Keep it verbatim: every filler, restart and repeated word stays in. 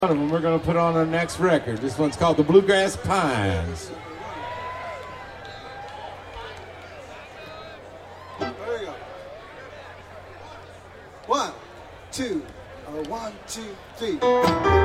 And we're going to put on our next record. This one's called The Bluegrass Pines. There you go. One, two, uh, one, two, three.